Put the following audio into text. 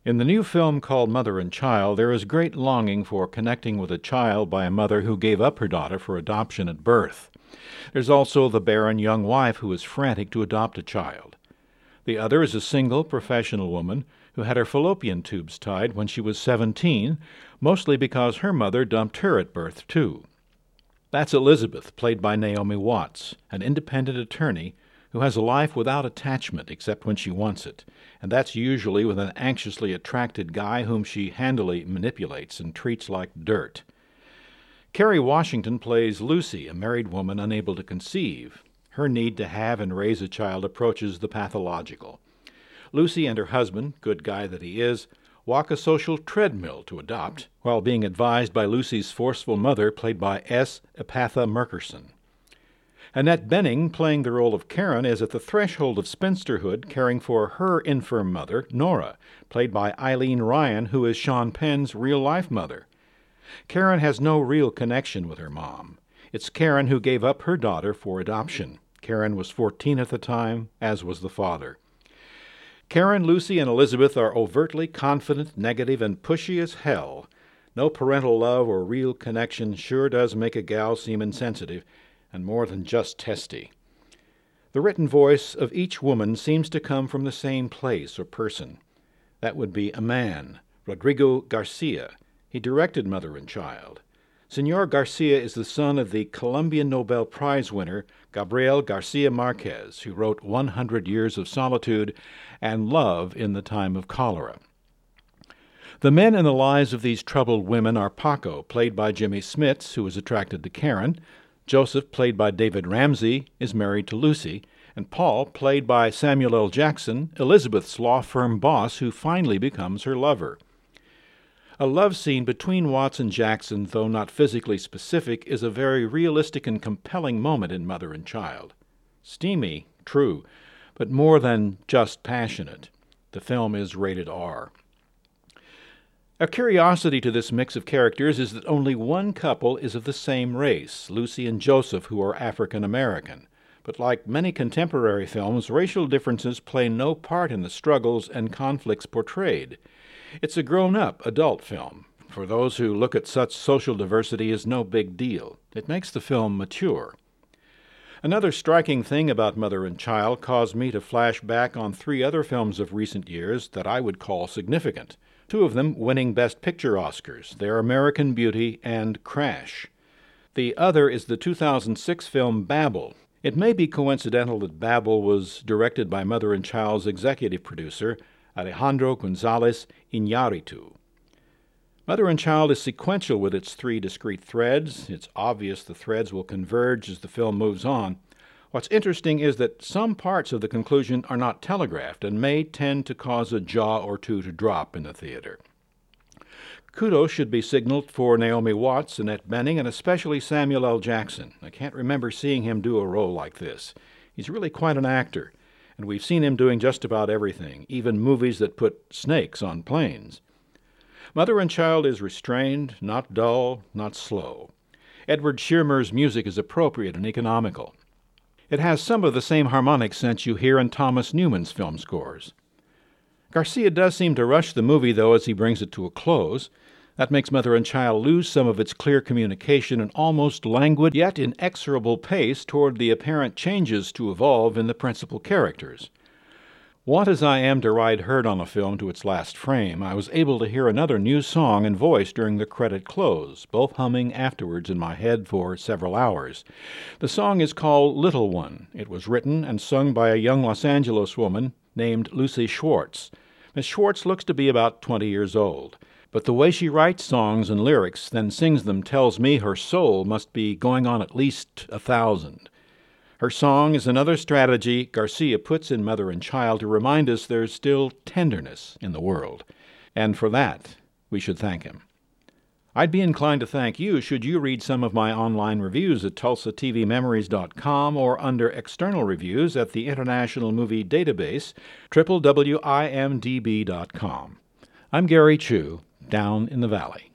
In the new film called Mother and Child, there is great longing for connecting with a child by a mother who gave up her daughter for adoption at birth. There's also the barren young wife who is frantic to adopt a child. The other is a single professional woman who had her fallopian tubes tied when she was 17, mostly because her mother dumped her at birth, too. That's Elizabeth, played by Naomi Watts, an independent attorney who has a life without attachment except when she wants it, and that's usually with an anxiously attracted guy whom she handily manipulates and treats like dirt. Kerry Washington plays Lucy, a married woman unable to conceive. Her need to have and raise a child approaches the pathological. Lucy and her husband, good guy that he is, walk a social treadmill to adopt, while being advised by Lucy's forceful mother, played by S. Epatha Merkerson. Annette Bening, playing the role of Karen, is at the threshold of spinsterhood, caring for her infirm mother, Nora, played by Eileen Ryan, who is Sean Penn's real-life mother. Karen has no real connection with her mom. It's Karen who gave up her daughter for adoption. Karen was 14 at the time, as was the father. Karen, Lucy, and Elizabeth are overtly confident, negative, and pushy as hell. No parental love or real connection sure does make a gal seem insensitive, and more than just testy. The written voice of each woman seems to come from the same place or person. That would be a man, Rodrigo Garcia. He directed Mother and Child. Senor Garcia is the son of the Colombian Nobel Prize winner Gabriel Garcia Marquez, who wrote 100 Years of Solitude and Love in the Time of Cholera. The men in the lives of these troubled women are Paco, played by Jimmy Smits, who is attracted to Karen; Joseph, played by David Ramsey, is married to Lucy; and Paul, played by Samuel L. Jackson, Elizabeth's law firm boss, who finally becomes her lover. A love scene between Watts and Jackson, though not physically specific, is a very realistic and compelling moment in Mother and Child. Steamy, true, but more than just passionate. The film is rated R. A curiosity to this mix of characters is that only one couple is of the same race, Lucy and Joseph, who are African American. But like many contemporary films, racial differences play no part in the struggles and conflicts portrayed. It's a grown-up, adult film. For those who look at such social diversity as no big deal. It makes the film mature. Another striking thing about Mother and Child caused me to flash back on 3 other films of recent years that I would call significant. 2 of them winning Best Picture Oscars. They're American Beauty and Crash. The other is the 2006 film Babel. It may be coincidental that Babel was directed by Mother and Child's executive producer, Alejandro González Iñárritu. Mother and Child is sequential with its 3 discrete threads. It's obvious the threads will converge as the film moves on. What's interesting is that some parts of the conclusion are not telegraphed and may tend to cause a jaw or two to drop in the theater. Kudos should be signaled for Naomi Watts, Annette Bening, and especially Samuel L. Jackson. I can't remember seeing him do a role like this. He's really quite an actor, and we've seen him doing just about everything, even movies that put snakes on planes. Mother and Child is restrained, not dull, not slow. Edward Shearer's music is appropriate and economical. It has some of the same harmonic sense you hear in Thomas Newman's film scores. Garcia does seem to rush the movie, though, as he brings it to a close. That makes Mother and Child lose some of its clear communication and almost languid, yet inexorable pace toward the apparent changes to evolve in the principal characters. Want as I am to ride herd on a film to its last frame, I was able to hear another new song and voice during the credit close, both humming afterwards in my head for several hours. The song is called Little One. It was written and sung by a young Los Angeles woman named Lucy Schwartz. Miss Schwartz looks to be about 20 years old, but the way she writes songs and lyrics, then sings them, tells me her soul must be going on at least 1,000. Her song is another strategy Garcia puts in Mother and Child to remind us there's still tenderness in the world, and for that we should thank him. I'd be inclined to thank you should you read some of my online reviews at TulsaTVMemories.com or under external reviews at the International Movie Database, www.imdb.com. I'm Gary Chu, down in the valley.